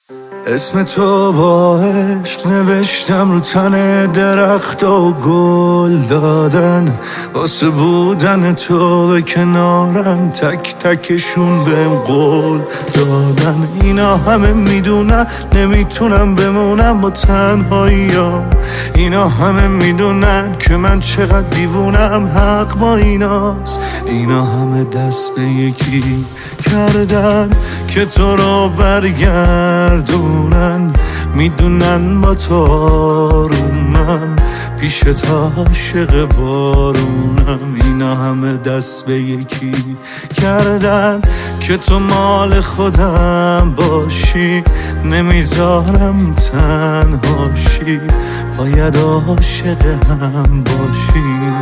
اسم تو با عشق نوشتم رو تن درخت و گل دادن، واسه بودن تو به کنارم تک تکشون بهم قول دادن. اینا همه میدونن نمیتونم بمونم با تنهاییام، اینا همه میدونن که من چقدر دیوونم، حق با ایناست. اینا همه دست به یکی کردن که تو رو برگردونن، میدونن با تو آرومم، پیش تا عاشق بارونم. اینا همه دست به یکی کردن که تو مال خودم باشی، نمیذارم تنهاشی، باید عاشق هم باشی.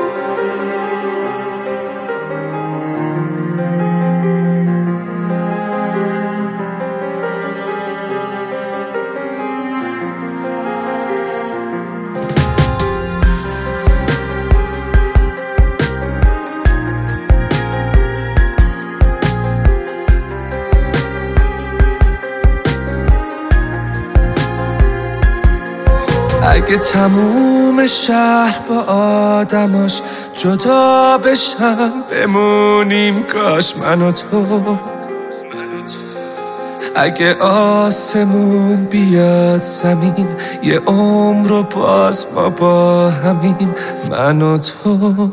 اگه تموم شهر با آدماش جدا بشن، بمونیم کاش من و تو. اگه آسمون بیاد زمین، یه عمر رو باز ما با همین، من و تو.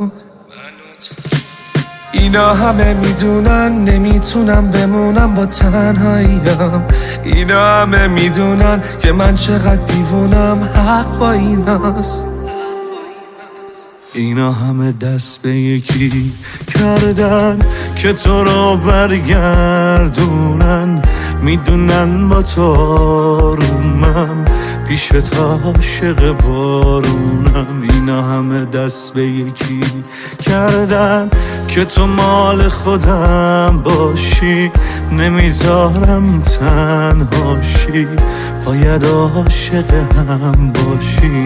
اینا همه میدونن نمیتونم بمونم با تنهاییام، اینا همه میدونن که من چقدر دیوونم، حق با ایناست. اینا همه دست به یکی کردن که تو رو برگردونن، میدونن با تو آرومم، پیش تا عاشق بارونم. اینا همه دست به یکی کردن که تو مال خودم باشی، نمیذارم تنهاشی، باید عاشق هم باشی.